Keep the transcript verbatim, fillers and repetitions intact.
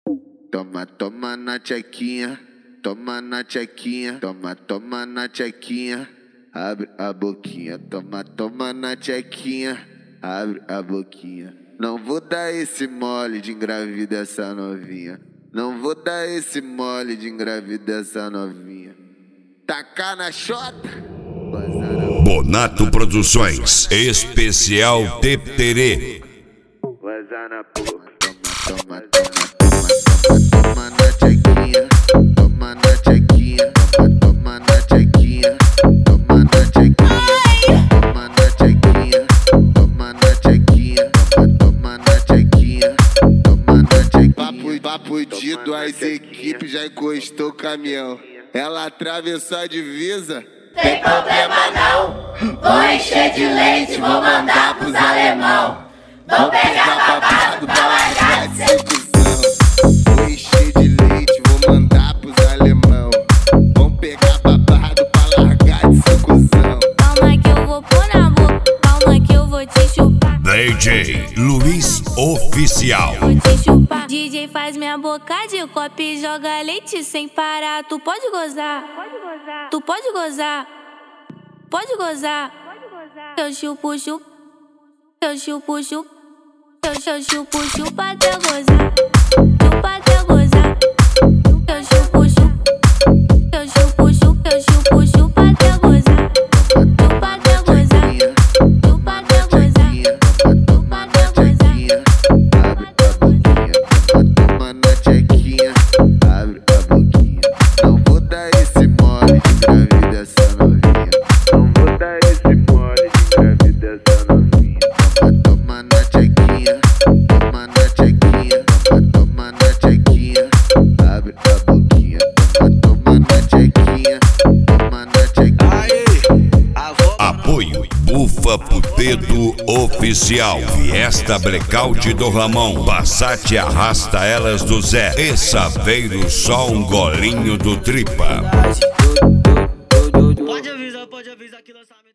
Toma, toma na tchequinha, toma na tchequinha, toma, toma na tchequinha, abre a boquinha. Toma, toma na tchequinha, abre a boquinha. Não vou dar esse mole de engravidar essa novinha. Não vou dar esse mole de engravidar essa novinha. Tacar na chota. Bonato Produções, especial Tepterê. Vazar na boca. Toma, toma, toma, toma, toma na tchequinha, toma na tchequinha, toma na tchequinha, toma na tchequinha, toma na tchequinha, toma na tchequinha, toma na tchequinha, toma na tchequinha. Papo, papo dito, as equipes já encostou o caminhão. Ela atravessou a divisa. Tem problema não, vou encher de leite, vou mandar pros alemão. Vou pegar babado pra largar de ser cuzão. Vou encher de leite, vou mandar pros alemão. Vão pegar babado pra largar de ser cuzão. Calma que eu vou pôr na boca, calma que eu vou te chupar. D J Luiz Oficial. Vou te chupar. D J faz minha boca de copo e joga leite sem parar. Tu pode gozar, tu pode gozar, pode gozar. Eu chupo, chupo, eu chupo, chupo, eu chupo, chupo, chupa até gozar, chupa até gozar. Eu chupo, chupo, eu chupo, chupo, eu chupo, chupa até gozar, chupa até gozar, chupa até gozar, chupa até gozar. Abre a boquinha, toma na tchequinha, abre a boquinha. Não vou dar esse mole de engravidar essa novinha. Não vou dar esse mole de engravidar essa novinha. Toma na tchequinha, toma na tchequinha, toma na tchequinha, abre a boquinha. Toma na tchequinha, toma na tchequinha. Apoio Bufa Putedo Oficial. Fiesta Blackout do Ramon. Passat arrasta elas do Zé. E Saveiro só um golinho do Tripa. Pode avisar, pode avisar que lançamento.